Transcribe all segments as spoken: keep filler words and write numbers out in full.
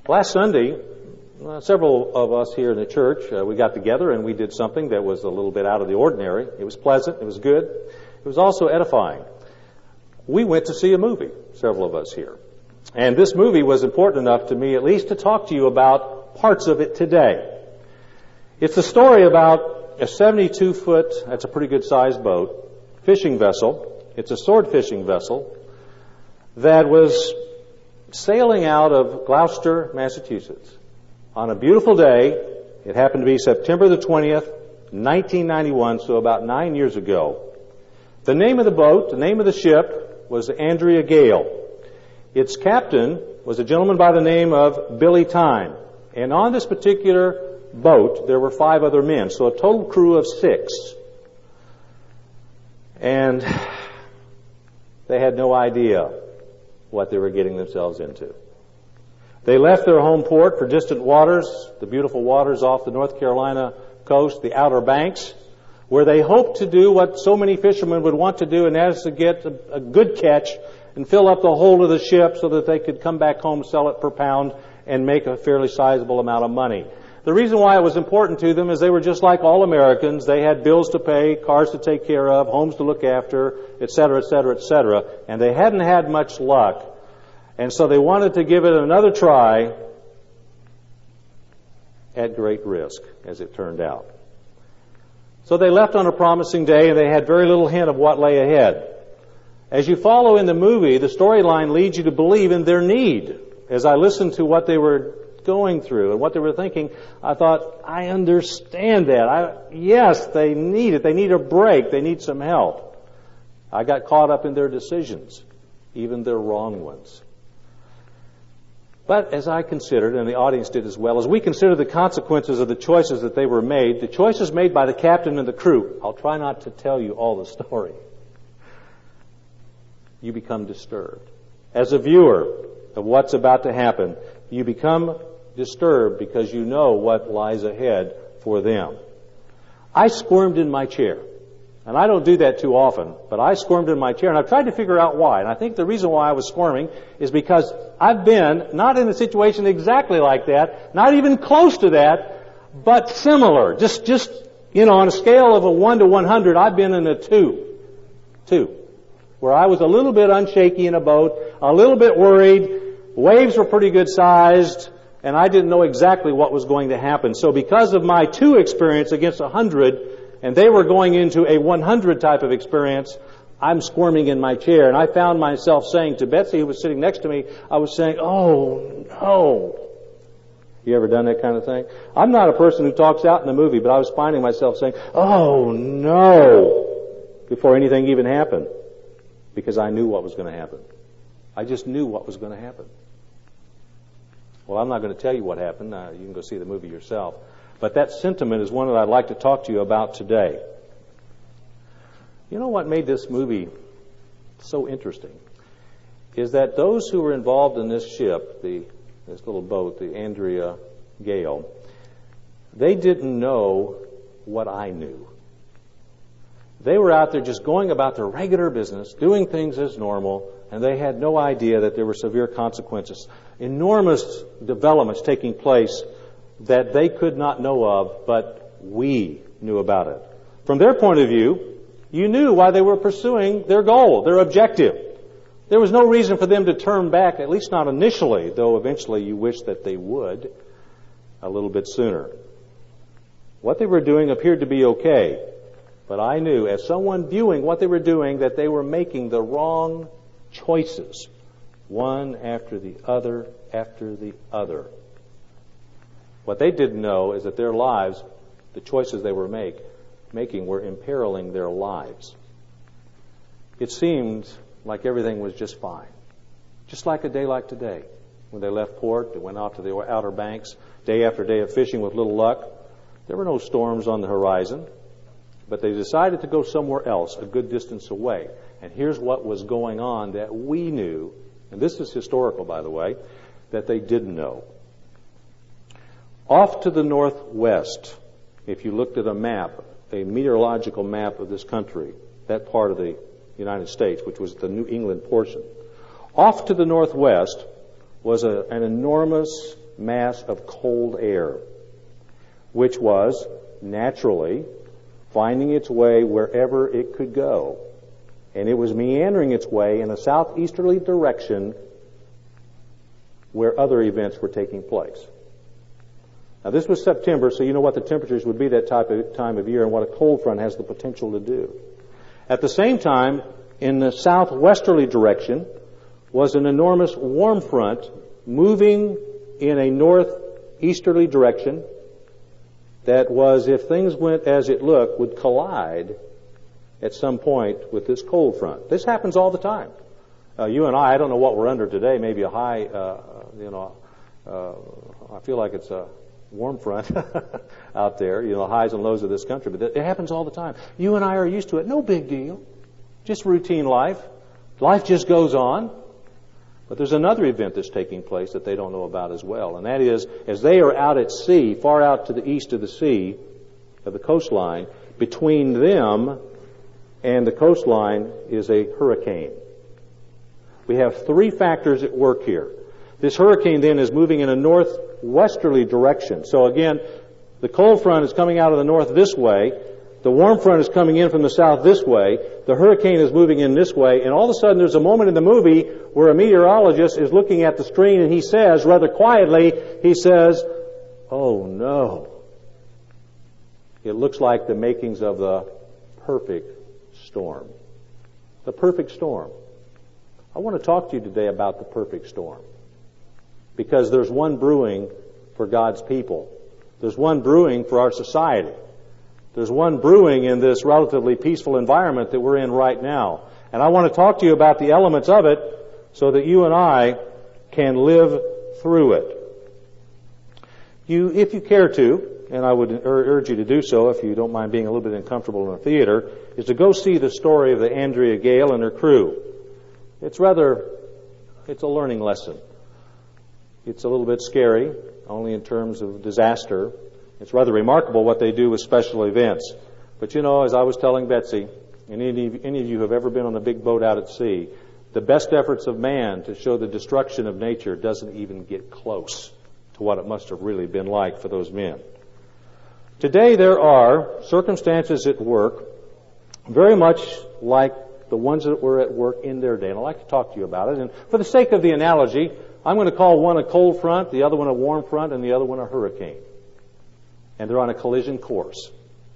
Last Sunday, uh, several of us here in the church, uh, we got together and we did something that was a little bit out of the ordinary. It was pleasant. It was good. It was also edifying. We went to see a movie, several of us here. And this movie was important enough to me at least to talk to you about parts of it today. It's a story about a seventy-two foot, that's a pretty good sized boat, fishing vessel. It's a sword fishing vessel that was sailing out of Gloucester, Massachusetts. On a beautiful day, it happened to be September the twentieth, nineteen ninety-one, so about nine years ago. The name of the boat, the name of the ship, was Andrea Gale. Its captain was a gentleman by the name of Billy Time. And on this particular boat, there were five other men, so a total crew of six. And they had no idea what they were getting themselves into. They left their home port for distant waters, the beautiful waters off the North Carolina coast, the Outer Banks, where they hoped to do what so many fishermen would want to do, and that is to get a, a good catch and fill up the hold of the ship so that they could come back home, sell it per pound, and make a fairly sizable amount of money. The reason why it was important to them is they were just like all Americans. They had bills to pay, cars to take care of, homes to look after, et cetera, et cetera, et cetera. And they hadn't had much luck. And so they wanted to give it another try at great risk, as it turned out. So they left on a promising day, and they had very little hint of what lay ahead. As you follow in the movie, the storyline leads you to believe in their need. As I listened to what they were going through and what they were thinking, I thought, I understand that. I, yes, they need it. They need a break. They need some help. I got caught up in their decisions, even their wrong ones. But as I considered, and the audience did as well, as we considered the consequences of the choices that they were made, the choices made by the captain and the crew, I'll try not to tell you all the story. You become disturbed. As a viewer of what's about to happen, you become disturbed because you know what lies ahead for them. I squirmed in my chair. And I don't do that too often, but I squirmed in my chair, and I've tried to figure out why. And I think the reason why I was squirming is because I've been not in a situation exactly like that, not even close to that, but similar. Just, just, you know, on a scale of a one to one hundred, I've been in a two. Two. Where I was a little bit unshaky in a boat, a little bit worried, waves were pretty good sized, and I didn't know exactly what was going to happen. So because of my two experience against a hundred, and they were going into a one hundred type of experience, I'm squirming in my chair. And I found myself saying to Betsy, who was sitting next to me, I was saying, oh, no. You ever done that kind of thing? I'm not a person who talks out in the movie, but I was finding myself saying, oh, no, before anything even happened. Because I knew what was going to happen. I just knew what was going to happen. Well, I'm not going to tell you what happened. Uh, you can go see the movie yourself. But that sentiment is one that I'd like to talk to you about today. You know what made this movie so interesting? Is that those who were involved in this ship, the this little boat, the Andrea Gale, they didn't know what I knew. They were out there just going about their regular business, doing things as normal, and they had no idea that there were severe consequences. Enormous developments taking place that they could not know of, but we knew about it. From their point of view, you knew why they were pursuing their goal, their objective. There was no reason for them to turn back, at least not initially, though eventually you wish that they would a little bit sooner. What they were doing appeared to be okay, but I knew, as someone viewing what they were doing, that they were making the wrong choices, one after the other after the other. What they didn't know is that their lives, the choices they were make, making, were imperiling their lives. It seemed like everything was just fine. Just like a day like today. When they left port, they went out to the Outer Banks, day after day of fishing with little luck. There were no storms on the horizon, but they decided to go somewhere else, a good distance away. And here's what was going on that we knew, and this is historical, by the way, that they didn't know. Off to the northwest, if you looked at a map, a meteorological map of this country, that part of the United States, which was the New England portion, off to the northwest was a, an enormous mass of cold air, which was naturally finding its way wherever it could go. And it was meandering its way in a southeasterly direction where other events were taking place. Now this was September, so you know what the temperatures would be that type of time of year and what a cold front has the potential to do. At the same time, in the southwesterly direction was an enormous warm front moving in a northeasterly direction that was, if things went as it looked, would collide at some point with this cold front. This happens all the time. Uh, you and I, I don't know what we're under today, maybe a high, uh, you know, uh, I feel like it's a warm front out there, you know, highs and lows of this country, but it happens all the time. You and I are used to it. No big deal. Just routine life. Life just goes on. But there's another event that's taking place that they don't know about as well, and that is, as they are out at sea, far out to the east of the sea, of the coastline, between them and the coastline is a hurricane. We have three factors at work here. This hurricane then is moving in a northwesterly direction. So again, the cold front is coming out of the north this way. The warm front is coming in from the south this way. The hurricane is moving in this way. And all of a sudden there's a moment in the movie where a meteorologist is looking at the screen and he says, rather quietly, he says, "Oh no. It looks like the makings of the perfect storm." The perfect storm. I want to talk to you today about the perfect storm. Because there's one brewing for God's people. There's one brewing for our society. There's one brewing in this relatively peaceful environment that we're in right now. And I want to talk to you about the elements of it so that you and I can live through it. You, if you care to, and I would urge you to do so if you don't mind being a little bit uncomfortable in a theater, is to go see the story of the Andrea Gale and her crew. It's rather, it's a learning lesson. It's a little bit scary, only in terms of disaster. It's rather remarkable what they do with special events. But you know, as I was telling Betsy, and any, any of you who have ever been on a big boat out at sea, the best efforts of man to show the destruction of nature doesn't even get close to what it must have really been like for those men. Today there are circumstances at work very much like the ones that were at work in their day. And I'd like to talk to you about it. And for the sake of the analogy, I'm going to call one a cold front, the other one a warm front, and the other one a hurricane. And they're on a collision course.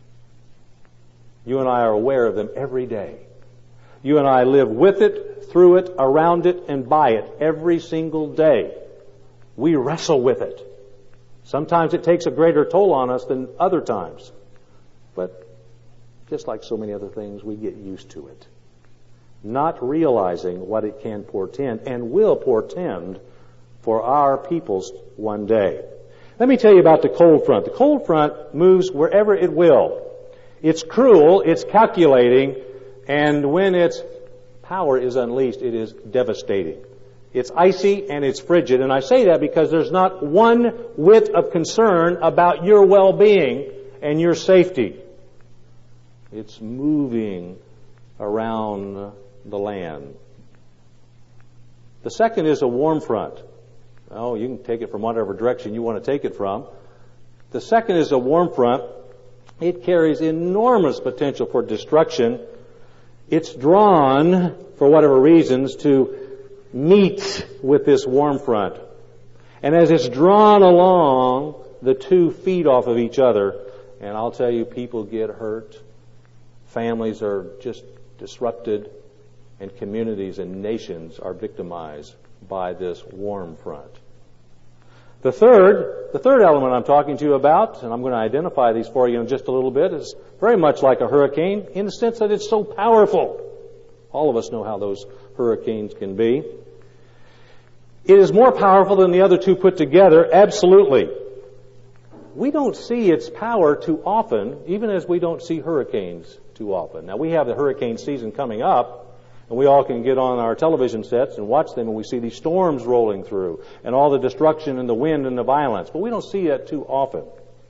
You and I are aware of them every day. You and I live with it, through it, around it, and by it every single day. We wrestle with it. Sometimes it takes a greater toll on us than other times. But just like so many other things, we get used to it. Not realizing what it can portend and will portend for our peoples one day. Let me tell you about the cold front. The cold front moves wherever it will. It's cruel, it's calculating, and when its power is unleashed, it is devastating. It's icy and it's frigid, and I say that because there's not one whit of concern about your well-being and your safety. It's moving around the land. The second is a warm front. Oh, you can take it from whatever direction you want to take it from. The second is a warm front. It carries enormous potential for destruction. It's drawn, for whatever reasons, to meet with this warm front. And as it's drawn along, the two feed off of each other. And I'll tell you, people get hurt. Families are just disrupted. And communities and nations are victimized by this warm front. The third, the third element I'm talking to you about, and I'm going to identify these for you in just a little bit, is very much like a hurricane in the sense that it's so powerful. All of us know how those hurricanes can be. It is more powerful than the other two put together, absolutely. We don't see its power too often, even as we don't see hurricanes too often. Now, we have the hurricane season coming up, and we all can get on our television sets and watch them, and we see these storms rolling through and all the destruction and the wind and the violence. But we don't see that too often.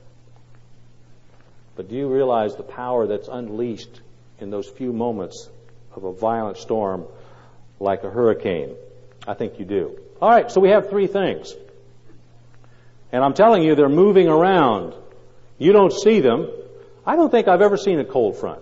But do you realize the power that's unleashed in those few moments of a violent storm like a hurricane? I think you do. All right, so we have three things. And I'm telling you, they're moving around. You don't see them. I don't think I've ever seen a cold front.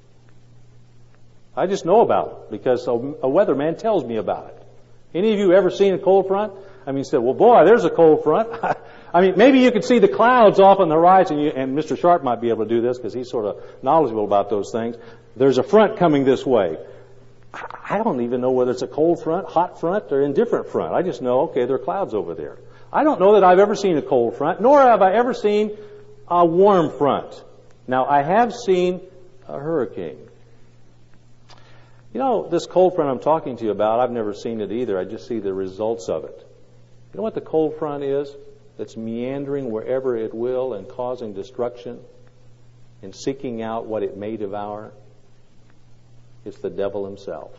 I just know about it because a weatherman tells me about it. Any of you ever seen a cold front? I mean, you said, well, boy, there's a cold front. I mean, maybe you could see the clouds off on the horizon, and, and Mister Sharp might be able to do this because he's sort of knowledgeable about those things. There's a front coming this way. I don't even know whether it's a cold front, hot front, or indifferent front. I just know, okay, there are clouds over there. I don't know that I've ever seen a cold front, nor have I ever seen a warm front. Now, I have seen a hurricane. You know, this cold front I'm talking to you about, I've never seen it either. I just see the results of it. You know what the cold front is? That's meandering wherever it will and causing destruction and seeking out what it may devour? It's the devil himself.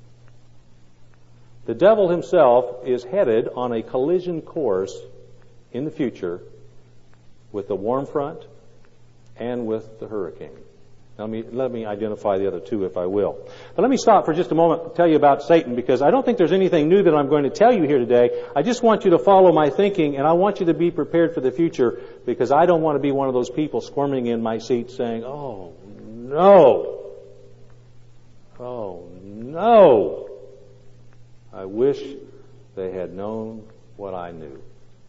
The devil himself is headed on a collision course in the future with the warm front and with the hurricane. Let me, let me identify the other two, if I will. But let me stop for just a moment and tell you about Satan, because I don't think there's anything new that I'm going to tell you here today. I just want you to follow my thinking, and I want you to be prepared for the future, because I don't want to be one of those people squirming in my seat saying, oh, no. Oh, no. I wish they had known what I knew.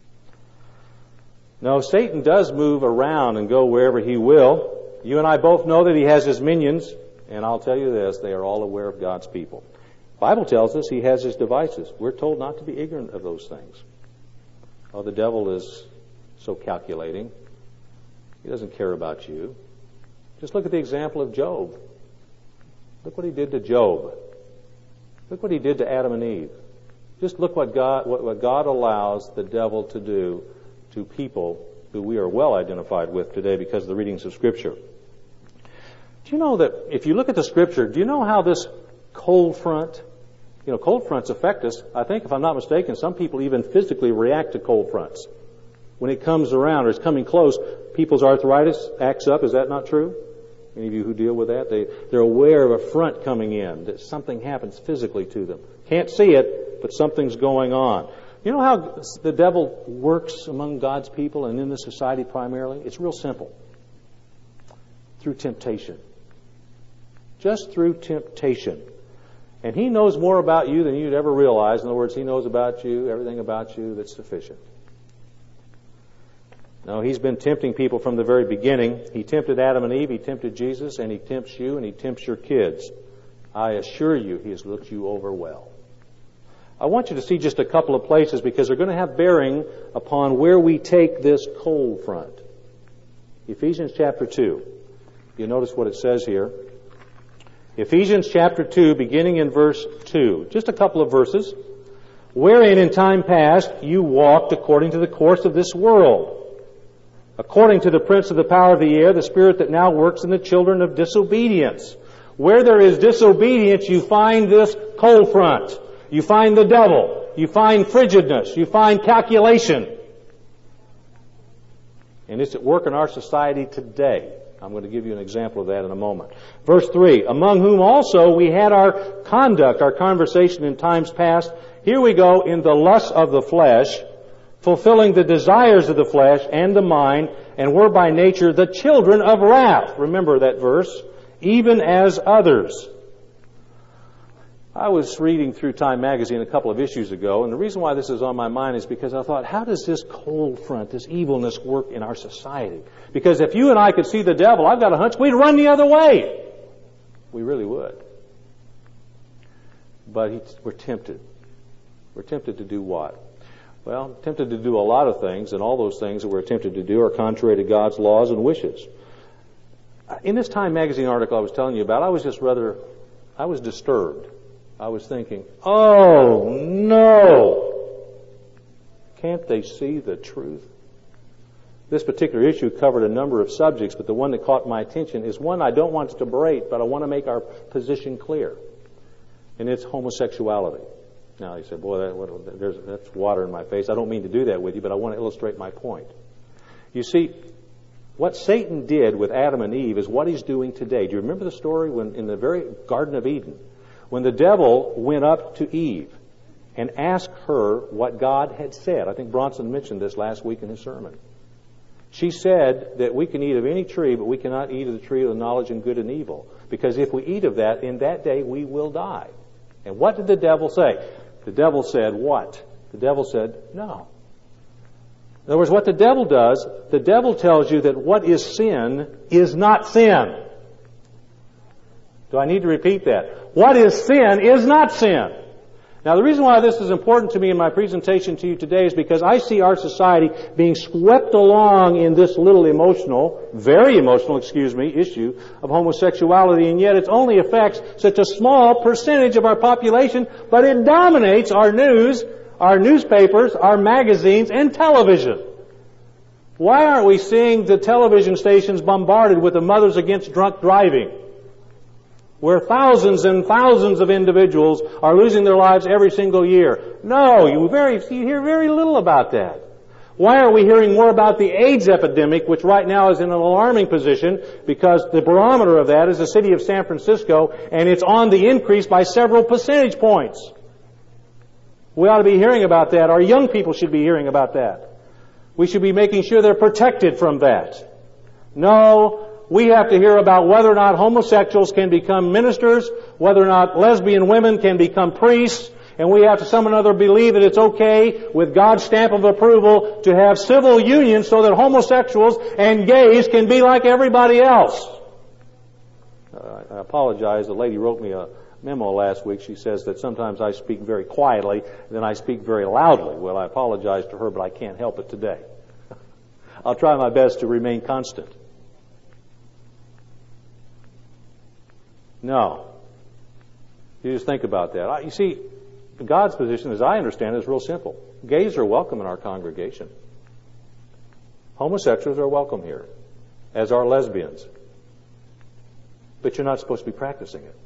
No, Satan does move around and go wherever he will. You and I both know that he has his minions, and I'll tell you this, they are all aware of God's people. The Bible tells us he has his devices. We're told not to be ignorant of those things. Oh, the devil is so calculating. He doesn't care about you. Just look at the example of Job. Look what he did to Job. Look what he did to Adam and Eve. Just look what God, what, what God allows the devil to do to people who we are well identified with today because of the readings of Scripture. Do you know that if you look at the Scripture, do you know how this cold front, you know, cold fronts affect us? I think, if I'm not mistaken, some people even physically react to cold fronts. When it comes around or it's coming close, people's arthritis acts up. Is that not true? Any of you who deal with that, they, they're aware of a front coming in, that something happens physically to them. Can't see it, but something's going on. You know how the devil works among God's people and in the society primarily? It's real simple. Through temptation. Just through temptation. And he knows more about you than you'd ever realize. In other words, he knows about you, everything about you that's sufficient. No, he's been tempting people from the very beginning. He tempted Adam and Eve, he tempted Jesus, and he tempts you, and he tempts your kids. I assure you, he has looked you over well. I want you to see just a couple of places because they're going to have bearing upon where we take this cold front. Ephesians chapter two. You notice what it says here. Ephesians chapter two, beginning in verse two. Just a couple of verses. Wherein in time past you walked according to the course of this world, according to the prince of the power of the air, the spirit that now works in the children of disobedience. Where there is disobedience, you find this cold front. You find the devil. You find frigidness. You find calculation. And it's at work in our society today. I'm going to give you an example of that in a moment. Verse three, among whom also we had our conduct, our conversation in times past. Here we go, in the lust of the flesh, fulfilling the desires of the flesh and the mind, and were by nature the children of wrath. Remember that verse. Even as others. I was reading through Time magazine a couple of issues ago, and the reason why this is on my mind is because I thought, how does this cold front, this evilness work in our society? Because if you and I could see the devil, I've got a hunch we'd run the other way. We really would. But we're tempted. We're tempted to do what? Well, tempted to do a lot of things, and all those things that we're tempted to do are contrary to God's laws and wishes. In this Time magazine article I was telling you about, I was just rather, I was disturbed. I was thinking, oh no! Can't they see the truth? This particular issue covered a number of subjects, but the one that caught my attention is one I don't want to berate, but I want to make our position clear. And it's homosexuality. Now, you say, boy, that, what, there's, that's water in my face. I don't mean to do that with you, but I want to illustrate my point. You see, what Satan did with Adam and Eve is what he's doing today. Do you remember the story when in the very Garden of Eden, when the devil went up to Eve and ask her what God had said. I think Bronson mentioned this last week in his sermon. She said that we can eat of any tree, but we cannot eat of the tree of the knowledge of good and evil. Because if we eat of that, in that day we will die. And what did the devil say? The devil said what? The devil said, no. In other words, what the devil does, the devil tells you that what is sin is not sin. Do I need to repeat that? What is sin is not sin. Now, the reason why this is important to me in my presentation to you today is because I see our society being swept along in this little emotional, very emotional, excuse me, issue of homosexuality, and yet it only affects such a small percentage of our population, but it dominates our news, our newspapers, our magazines, and television. Why aren't we seeing the television stations bombarded with the Mothers Against Drunk Driving, where thousands and thousands of individuals are losing their lives every single year? No, you very you hear very little about that. Why are we hearing more about the AIDS epidemic, which right now is in an alarming position, because the barometer of that is the city of San Francisco, and it's on the increase by several percentage points. We ought to be hearing about that. Our young people should be hearing about that. We should be making sure they're protected from that. No, we have to hear about whether or not homosexuals can become ministers, whether or not lesbian women can become priests, and we have to some or another believe that it's okay with God's stamp of approval to have civil unions so that homosexuals and gays can be like everybody else. Uh, I apologize. The lady wrote me a memo last week. She says that sometimes I speak very quietly, then I speak very loudly. Well, I apologize to her, but I can't help it today. I'll try my best to remain constant. No. You just think about that. You see, God's position, as I understand it, is real simple. Gays are welcome in our congregation. Homosexuals are welcome here, as are lesbians. But you're not supposed to be practicing it.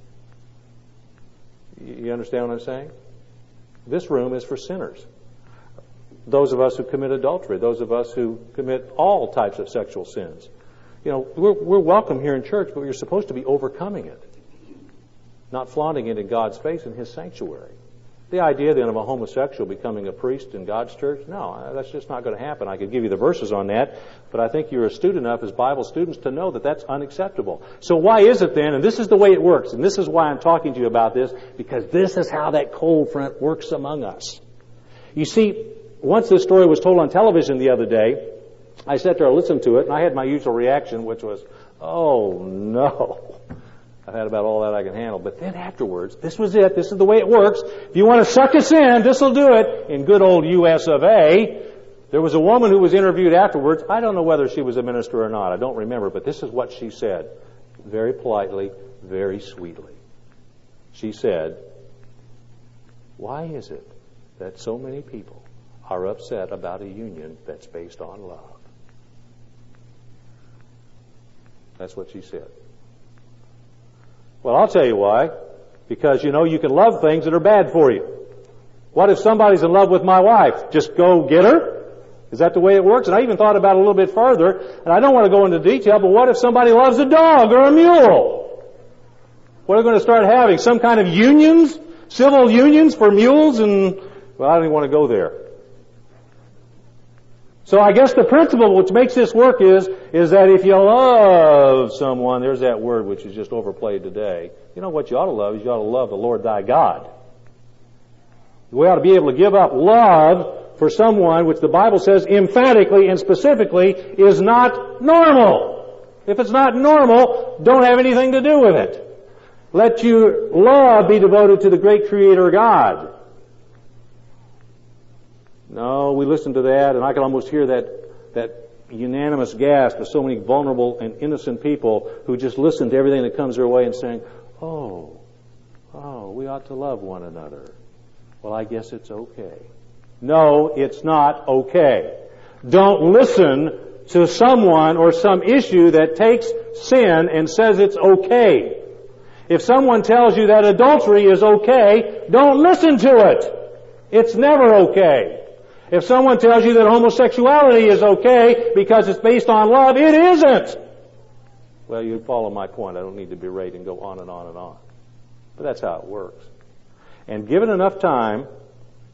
You understand what I'm saying? This room is for sinners. Those of us who commit adultery, those of us who commit all types of sexual sins. You know, we're, we're welcome here in church, but you're supposed to be overcoming it, not flaunting it in God's face in His sanctuary. The idea then of a homosexual becoming a priest in God's church, no, that's just not going to happen. I could give you the verses on that, but I think you're astute enough as Bible students to know that that's unacceptable. So why is it then, and this is the way it works, and this is why I'm talking to you about this, because this is how that cold front works among us. You see, once this story was told on television the other day, I sat there and listened to it, and I had my usual reaction, which was, oh no. I've had about all that I can handle. But then afterwards, this was it. This is the way it works. If you want to suck us in, this will do it. In good old U S of A, there was a woman who was interviewed afterwards. I don't know whether she was a minister or not. I don't remember. But this is what she said. Very politely, very sweetly. She said, why is it that so many people are upset about a union that's based on love? That's what she said. Well, I'll tell you why. Because, you know, you can love things that are bad for you. What if somebody's in love with my wife? Just go get her? Is that the way it works? And I even thought about it a little bit further, and I don't want to go into detail, but what if somebody loves a dog or a mule? What are we going to start having? Some kind of unions? Civil unions for mules? And, well, I don't even want to go there. So I guess the principle which makes this work is, is that if you love someone, there's that word which is just overplayed today. You know what you ought to love is you ought to love the Lord thy God. We ought to be able to give up love for someone which the Bible says emphatically and specifically is not normal. If it's not normal, don't have anything to do with it. Let your love be devoted to the great Creator God. No, we listen to that, and I can almost hear that that unanimous gasp of so many vulnerable and innocent people who just listen to everything that comes their way and saying, oh, oh, we ought to love one another. Well, I guess it's okay. No, it's not okay. Don't listen to someone or some issue that takes sin and says it's okay. If someone tells you that adultery is okay, don't listen to it. It's never okay. If someone tells you that homosexuality is okay because it's based on love, it isn't. Well, you follow my point. I don't need to berate and go on and on and on. But that's how it works. And given enough time,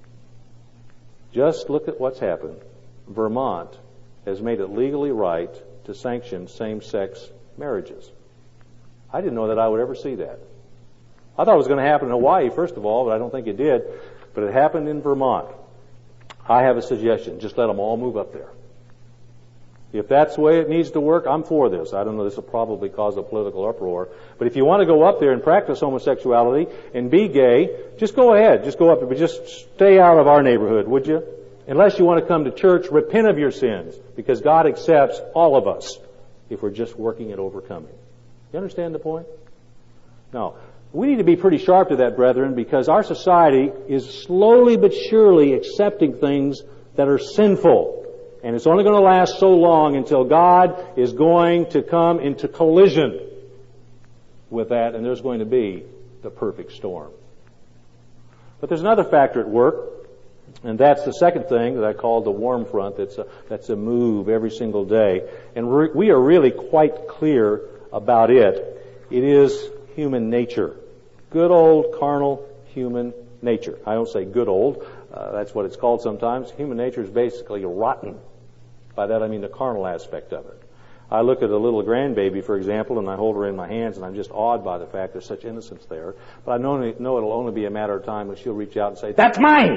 Just look at what's happened. Vermont has made it legally right to sanction same-sex marriages. I didn't know that I would ever see that. I thought it was going to happen in Hawaii, first of all, but I don't think it did. But it happened in Vermont. I have a suggestion. Just let them all move up there. If that's the way it needs to work, I'm for this. I don't know, this will probably cause a political uproar. But if you want to go up there and practice homosexuality and be gay, just go ahead. Just go up there. But just stay out of our neighborhood, would you? Unless you want to come to church, repent of your sins. Because God accepts all of us if we're just working at overcoming. You understand the point? Now, we need to be pretty sharp to that, brethren, because our society is slowly but surely accepting things that are sinful. And it's only going to last so long until God is going to come into collision with that, and there's going to be the perfect storm. But there's another factor at work, and that's the second thing that I call the warm front. That's a, that's a move every single day. And re- we are really quite clear about it. It is human nature. Good old carnal human nature. I don't say good old. Uh, that's what it's called sometimes. Human nature is basically rotten. By that I mean the carnal aspect of it. I look at a little grandbaby, for example, and I hold her in my hands, and I'm just awed by the fact there's such innocence there. But I know, know it'll only be a matter of time when she'll reach out and say, "That's mine!"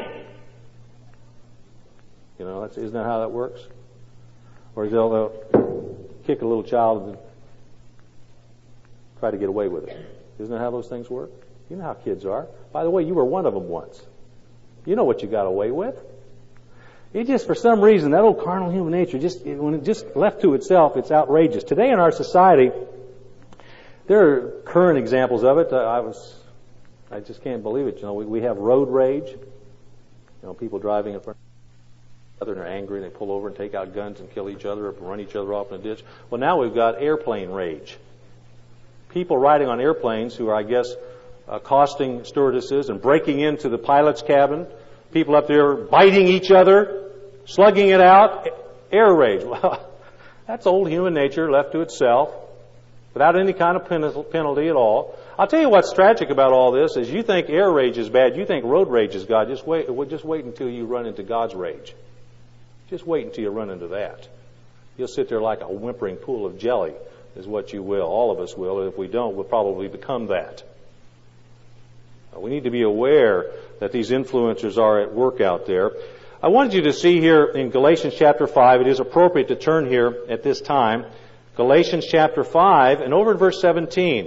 You know, that's, isn't that how that works? Or they'll, they'll kick a little child and try to get away with it. Isn't that how those things work? You know how kids are. By the way, you were one of them once. You know what you got away with. It just, for some reason, that old carnal human nature, just when it just left to itself, it's outrageous. Today in our society, there are current examples of it. Uh, I was, I just can't believe it. You know, we, we have road rage. You know, people driving in front of each other and they're angry and they pull over and take out guns and kill each other or run each other off in a ditch. Well, now we've got airplane rage. People riding on airplanes who are, I guess, uh, accosting stewardesses and breaking into the pilot's cabin. People up there biting each other, slugging it out. Air rage. Well, that's old human nature left to itself without any kind of penalty at all. I'll tell you what's tragic about all this is you think air rage is bad. You think road rage is God. Just wait, just wait until you run into God's rage. Just wait until you run into that. You'll sit there like a whimpering pool of jelly is what you will. All of us will. And if we don't, we'll probably become that. We need to be aware that these influencers are at work out there. I wanted you to see here in Galatians chapter five, it is appropriate to turn here at this time, Galatians chapter five, and over in verse seventeen.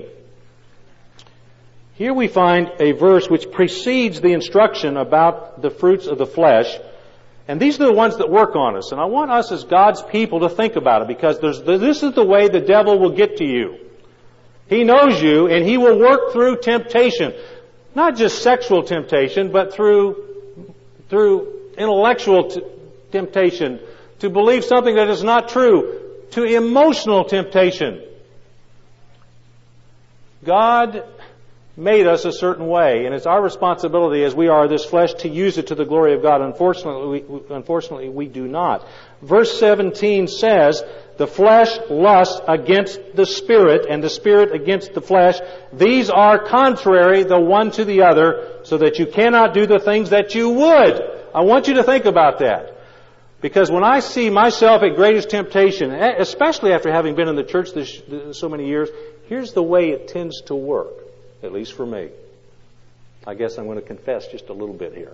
Here we find a verse which precedes the instruction about the fruits of the flesh, and these are the ones that work on us. And I want us as God's people to think about it, because there's, this is the way the devil will get to you. He knows you, and he will work through temptation. Not just sexual temptation, but through through intellectual t- temptation, to believe something that is not true, to emotional temptation. God made us a certain way, and it's our responsibility as we are this flesh to use it to the glory of God. Unfortunately, we, unfortunately, we do not. Verse seventeen says, the flesh lusts against the Spirit, and the Spirit against the flesh. These are contrary the one to the other, so that you cannot do the things that you would. I want you to think about that. Because when I see myself at greatest temptation, especially after having been in the church this, so many years, here's the way it tends to work, at least for me. I guess I'm going to confess just a little bit here.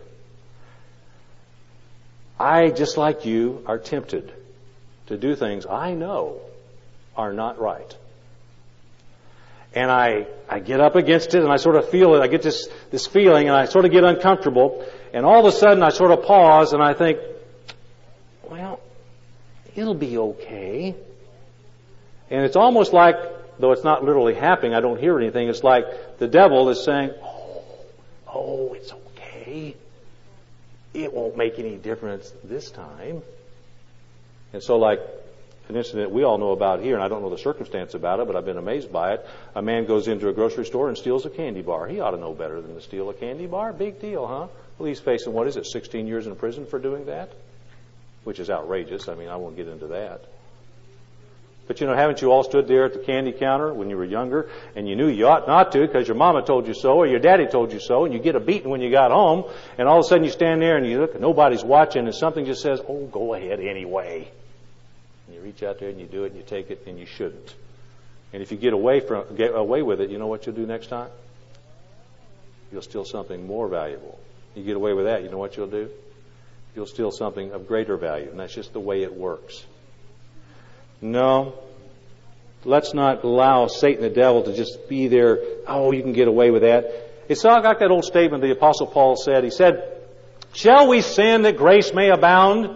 I, just like you, are tempted to do things I know are not right. And I, I get up against it and I sort of feel it. I get this, this feeling and I sort of get uncomfortable. And all of a sudden I sort of pause and I think, well, it'll be okay. And it's almost like, though it's not literally happening, I don't hear anything, it's like the devil is saying, oh, oh, it's okay. It won't make any difference this time. And so like an incident we all know about here, and I don't know the circumstance about it, but I've been amazed by it. A man goes into a grocery store and steals a candy bar. He ought to know better than to steal a candy bar. Big deal, huh? Well, he's facing, what is it, sixteen years in prison for doing that? Which is outrageous. I mean, I won't get into that. But you know, haven't you all stood there at the candy counter when you were younger and you knew you ought not to because your mama told you so or your daddy told you so, and you get a beating when you got home, and all of a sudden you stand there and you look, nobody's watching, and something just says, oh, go ahead anyway. And you reach out there and you do it and you take it, and you shouldn't. And if you get away from get away with it, you know what you'll do next time? You'll steal something more valuable. You get away with that, you know what you'll do? You'll steal something of greater value, and that's just the way it works. No, let's not allow Satan the devil to just be there, oh, you can get away with that. It's not like that old statement the Apostle Paul said. He said, shall we sin that grace may abound?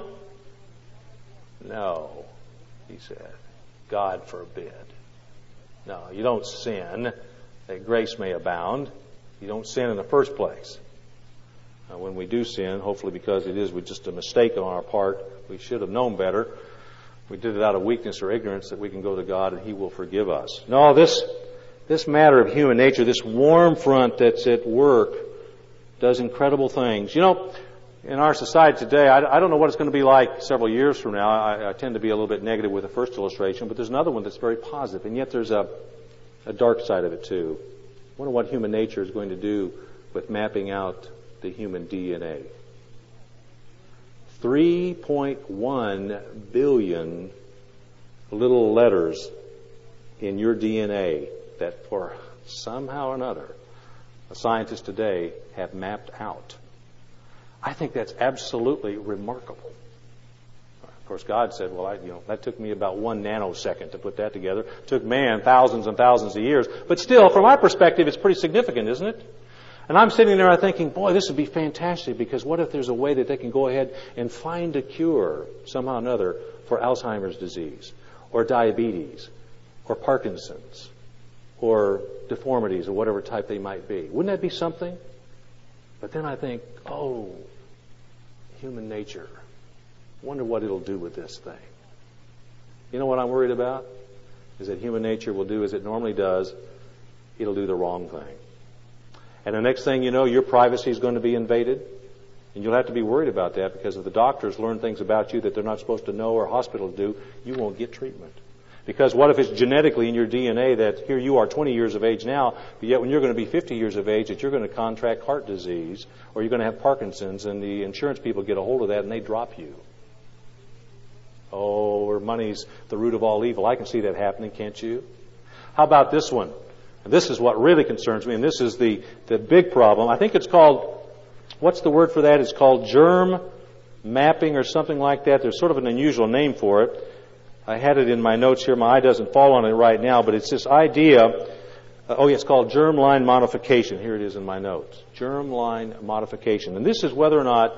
No, he said. God forbid. No, you don't sin that grace may abound. You don't sin in the first place. Now, when we do sin, hopefully because it is with just a mistake on our part, we should have known better. We did it out of weakness or ignorance, that we can go to God and He will forgive us. No, this this matter of human nature, this warm front that's at work, does incredible things. You know, in our society today, I, I don't know what it's going to be like several years from now. I, I tend to be a little bit negative with the first illustration, but there's another one that's very positive, and yet there's a, a dark side of it too. I wonder what human nature is going to do with mapping out the human D N A. three point one billion little letters in your D N A that for somehow or another scientists today have mapped out. I think that's absolutely remarkable. Of course, God said, well, I, you know, that took me about one nanosecond to put that together. It took man thousands and thousands of years. But still, from our perspective, it's pretty significant, isn't it? And I'm sitting there thinking, boy, this would be fantastic, because what if there's a way that they can go ahead and find a cure somehow or another for Alzheimer's disease or diabetes or Parkinson's or deformities or whatever type they might be. Wouldn't that be something? But then I think, oh, human nature. Wonder what it'll do with this thing. You know what I'm worried about? Is that human nature will do as it normally does. It'll do the wrong thing. And the next thing you know, your privacy is going to be invaded. And you'll have to be worried about that, because if the doctors learn things about you that they're not supposed to know, or hospitals do, you won't get treatment. Because what if it's genetically in your D N A that here you are twenty years of age now, but yet when you're going to be fifty years of age that you're going to contract heart disease, or you're going to have Parkinson's, and the insurance people get a hold of that and they drop you. Oh, or money's the root of all evil. I can see that happening, can't you? How about this one? And this is what really concerns me, and this is the, the big problem. I think it's called, what's the word for that? It's called germ mapping or something like that. There's sort of an unusual name for it. I had it in my notes here. My eye doesn't fall on it right now, but it's this idea. Uh, oh, yeah, it's called germline modification. Here it is in my notes. Germline modification. And this is whether or not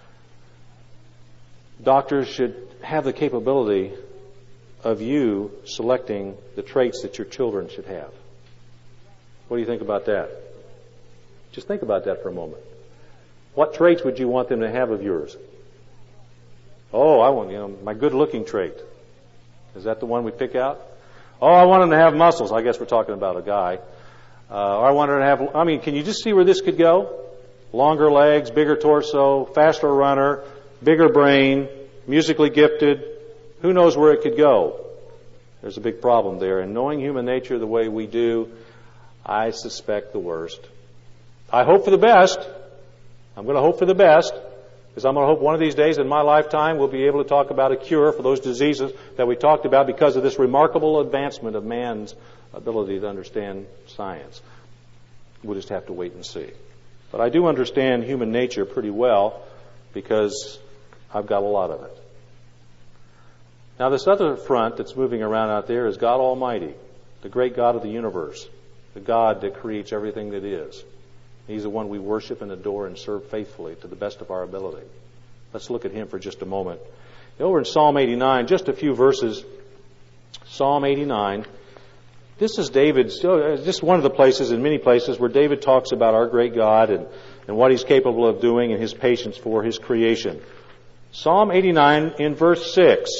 doctors should have the capability of you selecting the traits that your children should have. What do you think about that? Just think about that for a moment. What traits would you want them to have of yours? Oh, I want, you know, my good-looking trait. Is that the one we pick out? Oh, I want them to have muscles. I guess we're talking about a guy. Uh, or I want her to have, I mean, can you just see where this could go? Longer legs, bigger torso, faster runner, bigger brain, musically gifted. Who knows where it could go? There's a big problem there. And knowing human nature the way we do, I suspect the worst. I hope for the best. I'm going to hope for the best, because I'm going to hope one of these days in my lifetime we'll be able to talk about a cure for those diseases that we talked about because of this remarkable advancement of man's ability to understand science. We'll just have to wait and see. But I do understand human nature pretty well, because I've got a lot of it. Now, this other front that's moving around out there is God Almighty, the great God of the universe, the God that creates everything that is. He's the one we worship and adore and serve faithfully to the best of our ability. Let's look at Him for just a moment. Over in Psalm eighty-nine, just a few verses. Psalm eighty-nine. This is David's, just one of the places in many places where David talks about our great God and, and what He's capable of doing and His patience for His creation. Psalm eighty-nine in verse six.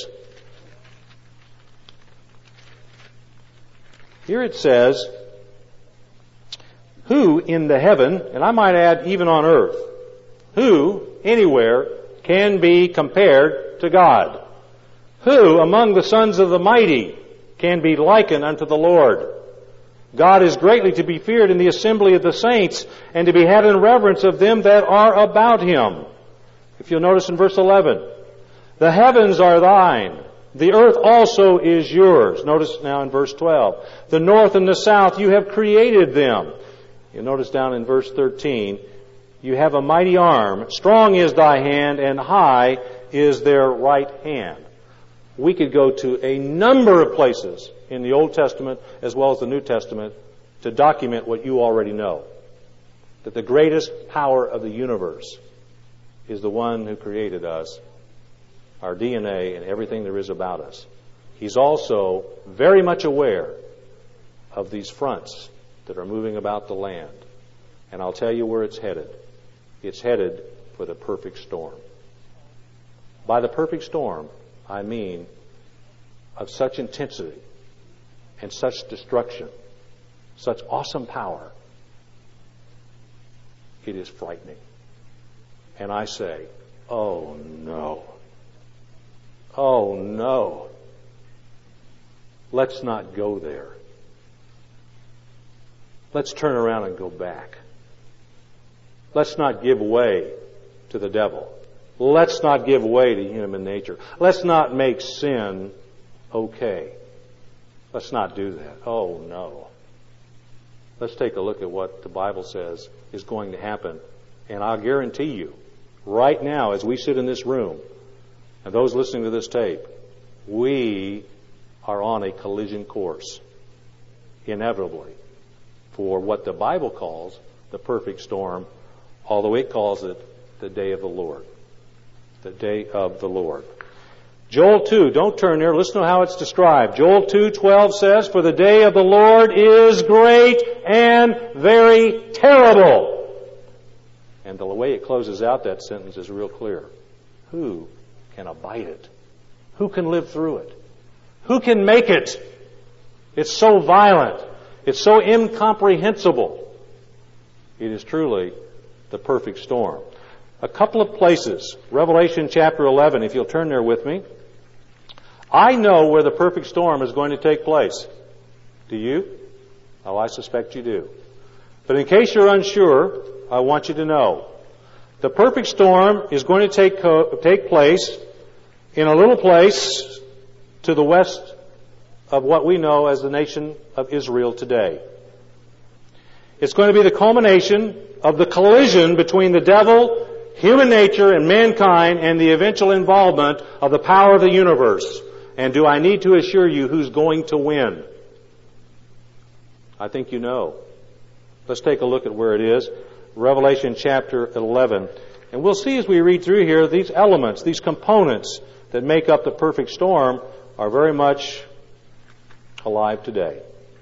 Here it says, who in the heaven, and I might add even on earth, who anywhere can be compared to God? Who among the sons of the mighty can be likened unto the Lord. God is greatly to be feared in the assembly of the saints, and to be had in reverence of them that are about Him. If you'll notice in verse eleven, the heavens are thine, the earth also is yours. Notice now in verse twelve, the north and the south, you have created them. You'll notice down in verse thirteen, you have a mighty arm, strong is thy hand, and high is their right hand. We could go to a number of places in the Old Testament as well as the New Testament to document what you already know. That the greatest power of the universe is the one who created us, our D N A, and everything there is about us. He's also very much aware of these fronts that are moving about the land. And I'll tell you where it's headed. It's headed for the perfect storm. By the perfect storm, I mean of such intensity and such destruction, such awesome power, it is frightening. And I say, oh no. Oh no. Let's not go there. Let's turn around and go back. Let's not give way to the devil. Let's not give way to human nature. Let's not make sin okay. Let's not do that. Oh no. Let's take a look at what the Bible says is going to happen. And I'll guarantee you, right now as we sit in this room, and those listening to this tape, we are on a collision course, inevitably, for what the Bible calls the perfect storm, although it calls it the day of the Lord. The day of the Lord. Joel two, don't turn there, listen to how it's described. Joel two twelve says, for the day of the Lord is great and very terrible. And the way it closes out that sentence is real clear. Who can abide it? Who can live through it? Who can make it? It's so violent. It's so incomprehensible. It is truly the perfect storm. A couple of places. Revelation chapter eleven, if you'll turn there with me. I know where the perfect storm is going to take place. Do you? Oh, I suspect you do. But in case you're unsure, I want you to know. The perfect storm is going to take, co- take place in a little place to the west of what we know as the nation of Israel today. It's going to be the culmination of the collision between the devil, human nature, and mankind, and the eventual involvement of the power of the universe. And do I need to assure you who's going to win? I think you know. Let's take a look at where it is. Revelation chapter eleven. And we'll see as we read through here, these elements, these components that make up the perfect storm are very much alive today.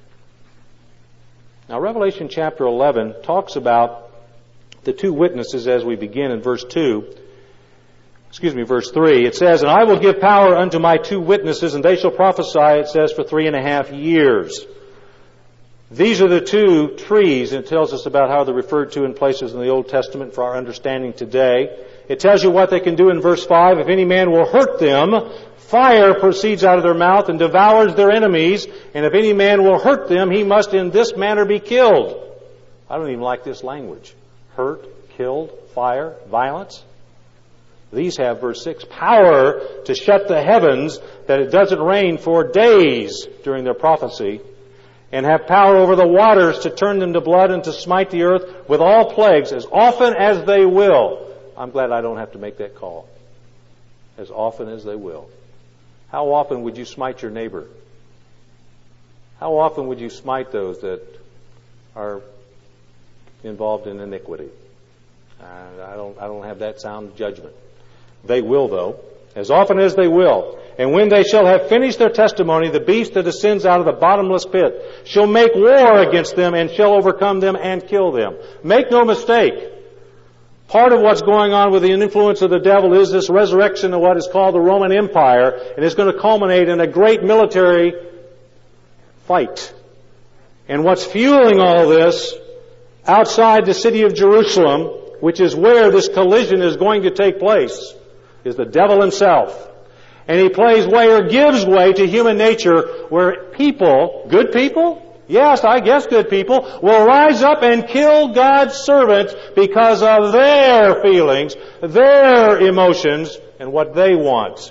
Now, Revelation chapter eleven talks about the two witnesses as we begin in verse two. Excuse me, verse three. It says, and I will give power unto my two witnesses, and they shall prophesy, it says, for three and a half years. These are the two trees, and it tells us about how they're referred to in places in the Old Testament for our understanding today. It tells you what they can do in verse five. If any man will hurt them, fire proceeds out of their mouth and devours their enemies. And if any man will hurt them, he must in this manner be killed. I don't even like this language. Hurt, killed, fire, violence. These have, verse six, power to shut the heavens that it doesn't rain for days during their prophecy, and have power over the waters to turn them to blood and to smite the earth with all plagues as often as they will. I'm glad I don't have to make that call. As often as they will. How often would you smite your neighbor? How often would you smite those that are involved in iniquity? I don't, I don't have that sound judgment. They will, though, as often as they will. And when they shall have finished their testimony, the beast that ascends out of the bottomless pit shall make war against them and shall overcome them and kill them. Make no mistake. Part of what's going on with the influence of the devil is this resurrection of what is called the Roman Empire, and it's going to culminate in a great military fight. And what's fueling all this outside the city of Jerusalem, which is where this collision is going to take place, is the devil himself. And he plays way or gives way to human nature where people, good people, yes, I guess good people, will rise up and kill God's servants because of their feelings, their emotions, and what they want.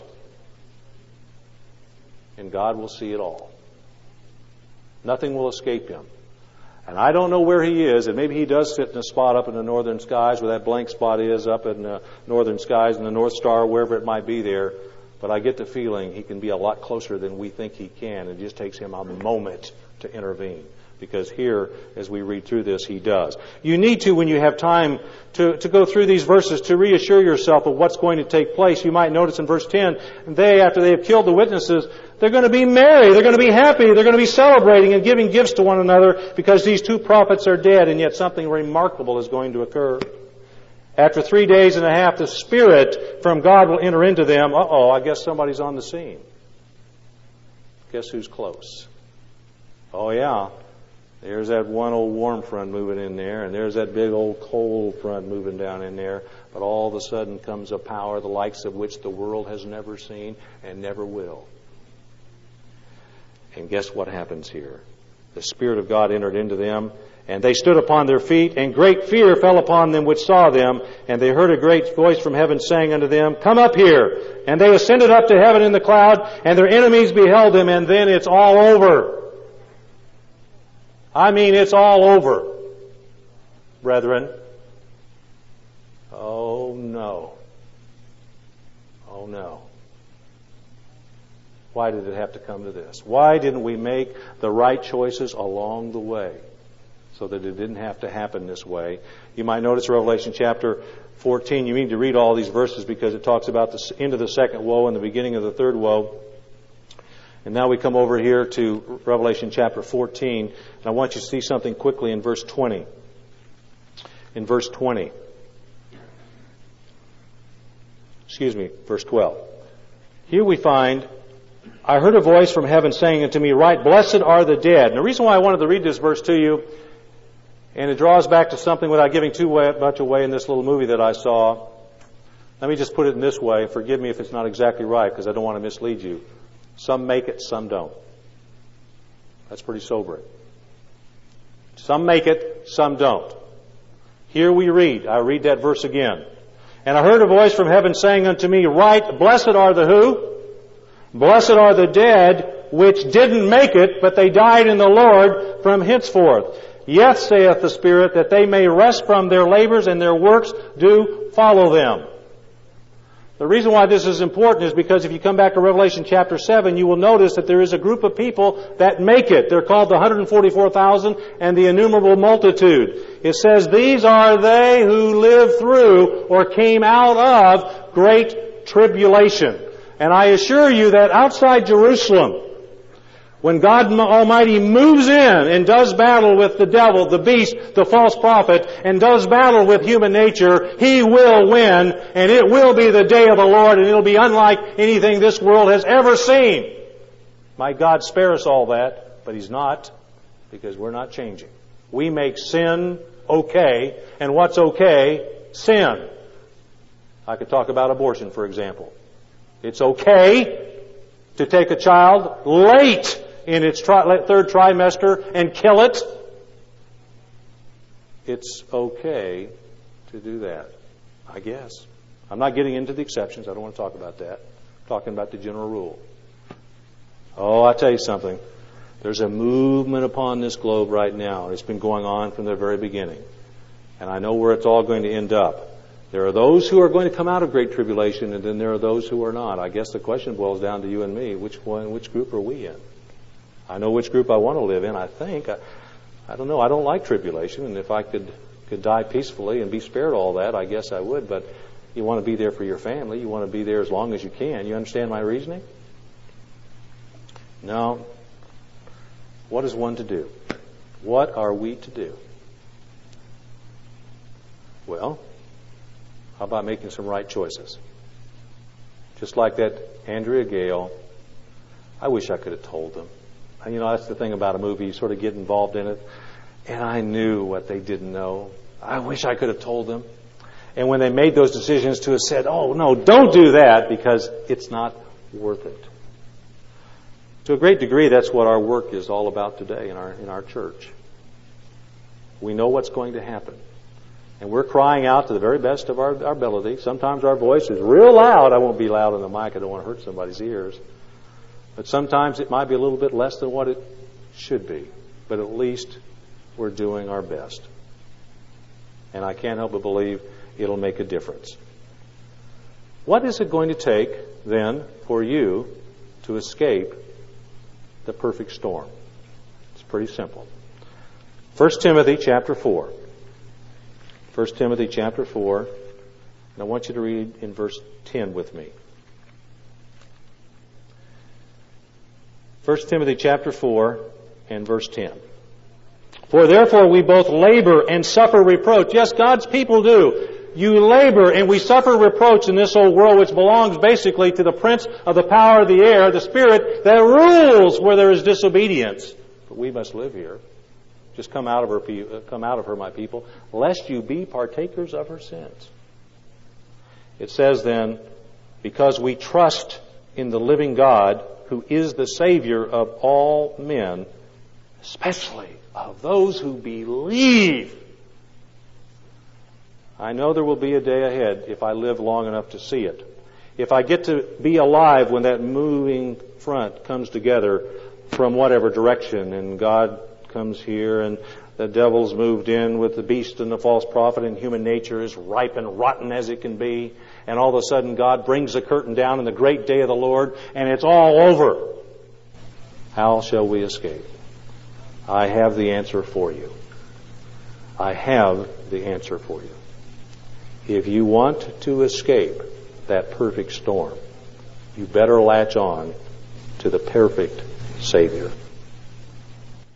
And God will see it all. Nothing will escape Him. And I don't know where He is, and maybe He does sit in a spot up in the northern skies where that blank spot is, up in the northern skies and the North Star, wherever it might be there. But I get the feeling He can be a lot closer than we think He can. It just takes Him a moment to intervene. Because here, as we read through this, He does. You need to, when you have time to, to go through these verses, to reassure yourself of what's going to take place. You might notice in verse ten, they, after they have killed the witnesses, they're going to be merry, they're going to be happy, they're going to be celebrating and giving gifts to one another because these two prophets are dead, and yet something remarkable is going to occur. After three days and a half, the Spirit from God will enter into them. Uh-oh, I guess somebody's on the scene. Guess who's close? Oh, yeah. There's that one old warm front moving in there, and there's that big old cold front moving down in there. But all of a sudden comes a power the likes of which the world has never seen and never will. And guess what happens here? The Spirit of God entered into them, and they stood upon their feet, and great fear fell upon them which saw them. And they heard a great voice from heaven saying unto them, Come up here. And they ascended up to heaven in the cloud, and their enemies beheld them, and then it's all over. I mean, it's all over, brethren. Oh, no. Oh, no. Why did it have to come to this? Why didn't we make the right choices along the way so that it didn't have to happen this way? You might notice Revelation chapter fourteen. You need to read all these verses because it talks about the end of the second woe and the beginning of the third woe. And now we come over here to Revelation chapter fourteen. And I want you to see something quickly in verse twenty. In verse twenty. Excuse me, verse twelve. Here we find, I heard a voice from heaven saying unto me, Write, blessed are the dead. And the reason why I wanted to read this verse to you, and it draws back to something without giving too much away in this little movie that I saw. Let me just put it in this way. Forgive me if it's not exactly right, because I don't want to mislead you. Some make it, some don't. That's pretty sobering. Some make it, some don't. Here we read, I read that verse again. And I heard a voice from heaven saying unto me, Write, blessed are the who? Blessed are the dead, which didn't make it, but they died in the Lord from henceforth. Yet, saith the Spirit, that they may rest from their labors, and their works do follow them. The reason why this is important is because if you come back to Revelation chapter seven, you will notice that there is a group of people that make it. They're called the one hundred forty-four thousand and the innumerable multitude. It says, These are they who lived through or came out of great tribulation. And I assure you that outside Jerusalem, when God Almighty moves in and does battle with the devil, the beast, the false prophet, and does battle with human nature, He will win, and it will be the day of the Lord, and it'll be unlike anything this world has ever seen. Might God spare us all that, but He's not, because we're not changing. We make sin okay, and what's okay? Sin. I could talk about abortion, for example. It's okay to take a child late in its tri- third trimester and kill it. It's okay to do that, I guess. I'm not getting into the exceptions. I don't want to talk about that. I'm talking about the general rule. Oh, I'll tell you something. There's a movement upon this globe right now. It's been going on from the very beginning. And I know where it's all going to end up. There are those who are going to come out of great tribulation, and then there are those who are not. I guess the question boils down to you and me. Which one, which group are we in? I know which group I want to live in, I think. I, I don't know. I don't like tribulation, and if I could, could die peacefully and be spared all that, I guess I would. But you want to be there for your family. You want to be there as long as you can. You understand my reasoning? No. What is one to do? What are we to do? Well, how about making some right choices? Just like that Andrea Gale, I wish I could have told them. You know, that's the thing about a movie. You sort of get involved in it. And I knew what they didn't know. I wish I could have told them. And when they made those decisions to have said, oh, no, don't do that, because it's not worth it. To a great degree, that's what our work is all about today in our in our church. We know what's going to happen. And we're crying out to the very best of our, our ability. Sometimes our voice is real loud. I won't be loud on the mic. I don't want to hurt somebody's ears. But sometimes it might be a little bit less than what it should be. But at least we're doing our best. And I can't help but believe it'll make a difference. What is it going to take, then, for you to escape the perfect storm? It's pretty simple. First Timothy chapter four. First Timothy chapter four. And I want you to read in verse ten with me. First Timothy chapter four and verse ten. For therefore we both labor and suffer reproach. Yes, God's people do. You labor and we suffer reproach in this old world, which belongs basically to the prince of the power of the air, the spirit that rules where there is disobedience. But we must live here. Just come out of her, come out of her, my people, lest you be partakers of her sins. It says then, because we trust in the living God, who is the Savior of all men, especially of those who believe. I know there will be a day ahead if I live long enough to see it. If I get to be alive when that moving front comes together from whatever direction, and God comes here and the devil's moved in with the beast and the false prophet, and human nature is ripe and rotten as it can be, and all of a sudden God brings the curtain down in the great day of the Lord and it's all over. How shall we escape? I have the answer for you. I have the answer for you. If you want to escape that perfect storm, you better latch on to the perfect Savior.